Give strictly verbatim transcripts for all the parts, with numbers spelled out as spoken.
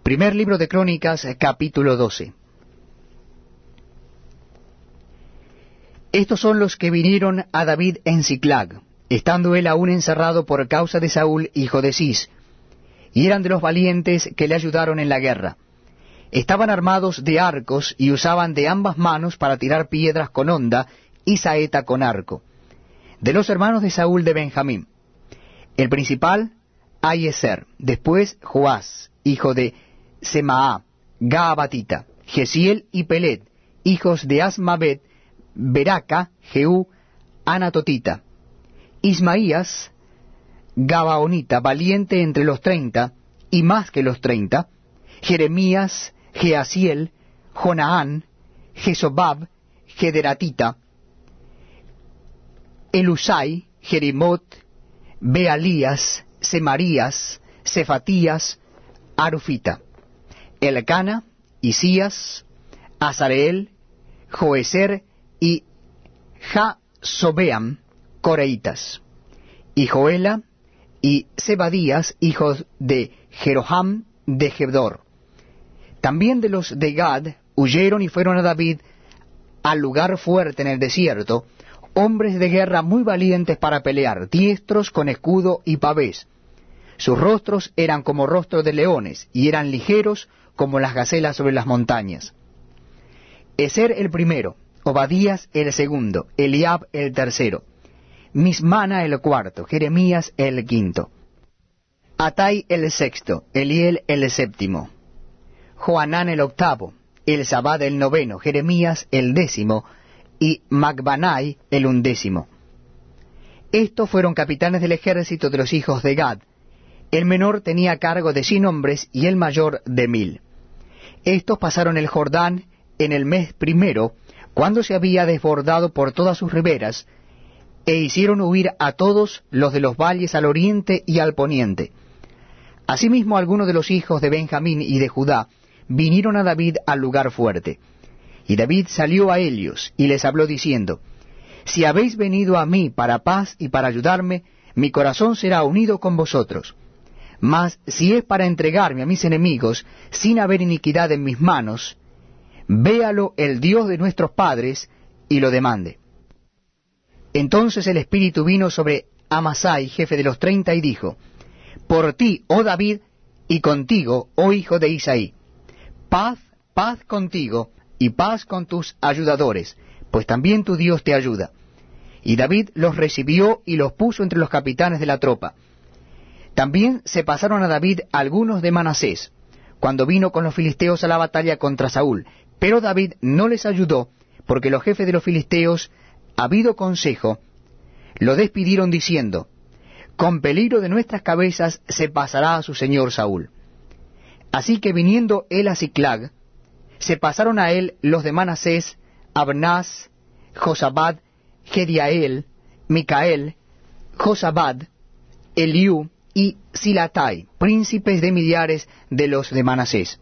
Primer libro de Crónicas, capítulo doce. Estos son los que vinieron a David en Siclag, estando él aún encerrado por causa de Saúl, hijo de Cis, y eran de los valientes que le ayudaron en la guerra. Estaban armados de arcos y usaban de ambas manos para tirar piedras con honda y saeta con arco. De los hermanos de Saúl de Benjamín, el principal, Ahiezer, después Joás, hijo de Semaá, Gaabatita, Gesiel y Pelet, hijos de Asmavet, Beraca, Jehú, Anatotita, Ismaías, Gabaonita, valiente entre los treinta, y más que los treinta, Jeremías, Jeasiel, Jonaán, Jesobab, Gederatita, Elusai, Jerimot, Bealías, Semarías, Cefatías, Arufita, Elcana, Isías, Azareel, Joeser y Jasobeam, coreitas, y Joela y Zebadías, hijos de Jeroham de Gedor. También de los de Gad huyeron y fueron a David al lugar fuerte en el desierto, hombres de guerra muy valientes para pelear, diestros con escudo y pavés. Sus rostros eran como rostros de leones, y eran ligeros como las gacelas sobre las montañas. Ezer el primero, Obadías el segundo, Eliab el tercero, Mismana el cuarto, Jeremías el quinto, Atai el sexto, Eliel el séptimo, Joanán el octavo, Elzabad el noveno, Jeremías el décimo, y Macbanai el undécimo. Estos fueron capitanes del ejército de los hijos de Gad. El menor tenía cargo de cien hombres y el mayor de mil. Estos pasaron el Jordán en el mes primero, cuando se había desbordado por todas sus riberas, e hicieron huir a todos los de los valles al oriente y al poniente. Asimismo algunos de los hijos de Benjamín y de Judá vinieron a David al lugar fuerte. Y David salió a ellos y les habló diciendo: Si habéis venido a mí para paz y para ayudarme, mi corazón será unido con vosotros. Mas si es para entregarme a mis enemigos, sin haber iniquidad en mis manos, véalo el Dios de nuestros padres, y lo demande. Entonces el Espíritu vino sobre Amasai, jefe de los treinta, y dijo: Por ti, oh David, y contigo, oh hijo de Isaí, paz, paz contigo, y paz con tus ayudadores, pues también tu Dios te ayuda. Y David los recibió y los puso entre los capitanes de la tropa. También se pasaron a David algunos de Manasés, cuando vino con los filisteos a la batalla contra Saúl, pero David no les ayudó, porque los jefes de los filisteos, habido consejo, lo despidieron diciendo: Con peligro de nuestras cabezas se pasará a su señor Saúl. Así que viniendo él a Siclag, se pasaron a él los de Manasés, Abnás, Josabad, Gediael, Micael, Josabad, Eliú y Silatai, príncipes de millares de los de Manasés.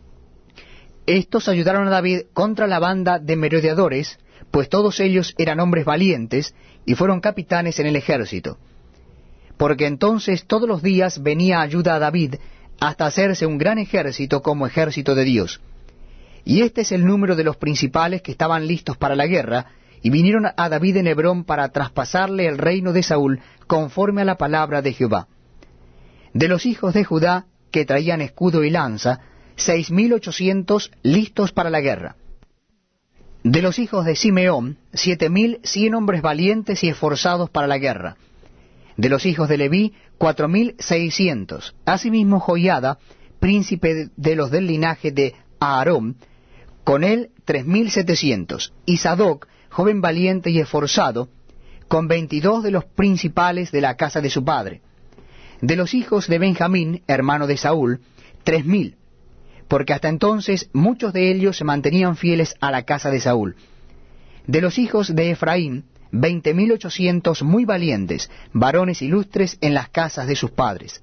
Estos ayudaron a David contra la banda de merodeadores, pues todos ellos eran hombres valientes, y fueron capitanes en el ejército. Porque entonces todos los días venía ayuda a David, hasta hacerse un gran ejército como ejército de Dios. Y este es el número de los principales que estaban listos para la guerra, y vinieron a David en Hebrón para traspasarle el reino de Saúl, conforme a la palabra de Jehová. De los hijos de Judá, que traían escudo y lanza, seis mil ochocientos listos para la guerra. De los hijos de Simeón, siete mil cien hombres valientes y esforzados para la guerra. De los hijos de Leví, cuatro mil seiscientos. Asimismo Joiada, príncipe de los del linaje de Aarón, con él tres mil setecientos. Y Sadoc, joven valiente y esforzado, con veintidós de los principales de la casa de su padre. De los hijos de Benjamín, hermano de Saúl, tres mil, porque hasta entonces muchos de ellos se mantenían fieles a la casa de Saúl. De los hijos de Efraín, veinte mil ochocientos muy valientes, varones ilustres en las casas de sus padres.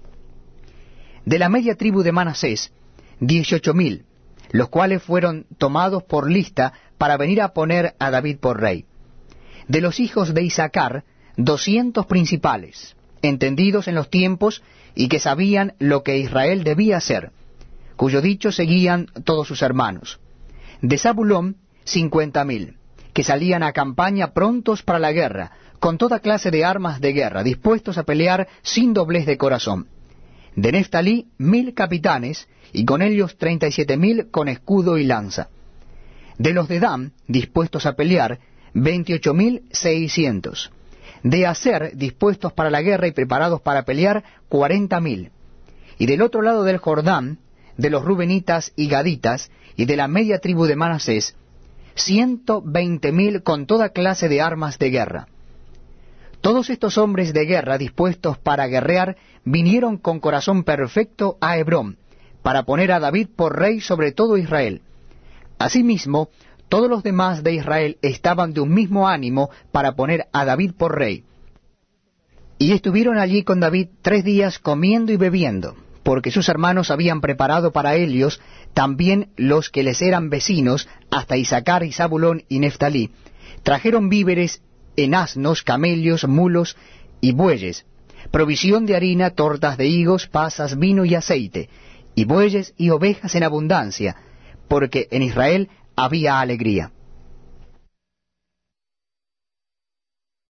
De la media tribu de Manasés, dieciocho mil, los cuales fueron tomados por lista para venir a poner a David por rey. De los hijos de Isaacar, doscientos principales, entendidos en los tiempos y que sabían lo que Israel debía hacer, cuyo dicho seguían todos sus hermanos. De Zabulón, cincuenta mil, que salían a campaña prontos para la guerra, con toda clase de armas de guerra, dispuestos a pelear sin doblez de corazón. De Neftalí, mil capitanes, y con ellos treinta y siete mil con escudo y lanza. De los de Dan, dispuestos a pelear, veintiocho mil seiscientos. De Aser, dispuestos para la guerra y preparados para pelear, cuarenta mil. Y del otro lado del Jordán, de los Rubenitas y Gaditas, y de la media tribu de Manasés, ciento veinte mil con toda clase de armas de guerra. Todos estos hombres de guerra dispuestos para guerrear vinieron con corazón perfecto a Hebrón, para poner a David por rey sobre todo Israel. Asimismo, todos los demás de Israel estaban de un mismo ánimo para poner a David por rey. Y estuvieron allí con David tres días comiendo y bebiendo, porque sus hermanos habían preparado para ellos también los que les eran vecinos, hasta Isacar y Zabulón y Neftalí, trajeron víveres en asnos, camellos, mulos y bueyes, provisión de harina, tortas de higos, pasas, vino y aceite, y bueyes y ovejas en abundancia, porque en Israel había alegría.